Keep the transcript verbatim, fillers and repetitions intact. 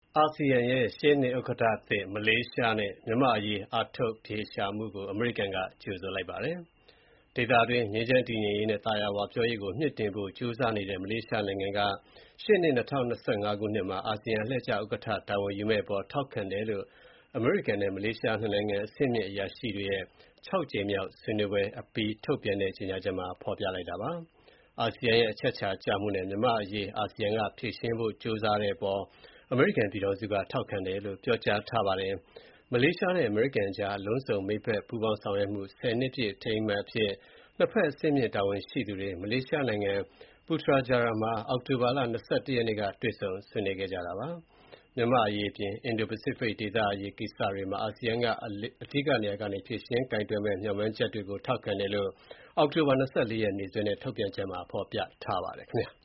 အာဆီယံရဲ့ရှေ့နှစ်ဥက္ကဋ္ဌသစ်မလေးရှားနဲ့မြန်မာ့အရေးအားထုတ်အဖြေရှာမှုကိုအမေရိကန်ကကြိုဆိုလိုက်ပါတယ်။ ဒေသတွင်းငြိမ်းချမ်းတည်ငြိမ်ရေးနဲ့သာယာဝပြောရေးကိုမြှင့်တင်ဖို့ကြိုးစားနေတဲ့မလေးရှားနိုင်ငံကရှေ့နှစ် ၂၀၂၅ ခုနှစ်မှာ အာဆီယံအလှည့်ကျဥက္ကဋ္ဌတာဝန်ယူမယ့်အပေါ်ထောက်ခံတယ်လို့ အမေရိကန်နဲ့မလေးရှားနှစ်နိုင်ငံအဆင့်မြင့်အရာရှိတွေရဲ့ ခြောက်ကြိမ်မြောက်ဆွေးနွေးပွဲအပြီးထုတ်ပြန်တဲ့ကြေညာချက်မှာ ဖော်ပြလိုက်တာပါ။ အာဆီယံရဲ့အချက်အခြာကျမှုနဲ့မြန်မာ့အရေးအာဆီယံကဖြေရှင်းဖို့ကြိုးစားတဲ့အပေါ် အမေရိကန်ပြည်ထောင်စုကထောက်ခံတယ်လို့ ပြောကြားထားပါတယ်။ မလေးရှားနဲ့အမေရိကန်ကြား အလုံးစုံမိတ်ဖက်ပူးပေါင်းဆောင်ရွက်မှု ဆယ်နှစ်ပြည့်အထိမ်းအမှတ်အဖြစ် နှစ်ဖက်အဆင့်မြင့်တာဝန်ရှိသူတွေ မလေးရှားနိုင်ငံ Putrajaya မှာ အောက်တိုဘာလ ၂၁ ရက်နေ့က တွေ့ဆုံဆွေးနွေးခဲ့ကြတာပါ။ မြန်မာ့အရေးအပြင် အင်ဒိုပစိဖိတ်ဒေသအရေးကိစ္စတွေမှာ အာဆီယံကအဓိကနေရာကနေ ဖြေရှင်းကိုင်တွယ်မယ့်မျှော်မှန်းချက်တွေကိုထောက်ခံတယ်လို့ အောက်တိုဘာ ၂၄ ရက်နေ့စွဲနဲ့ထုတ်ပြန်ချက်မှာဖော်ပြထားပါတယ်ခင်ဗျာ။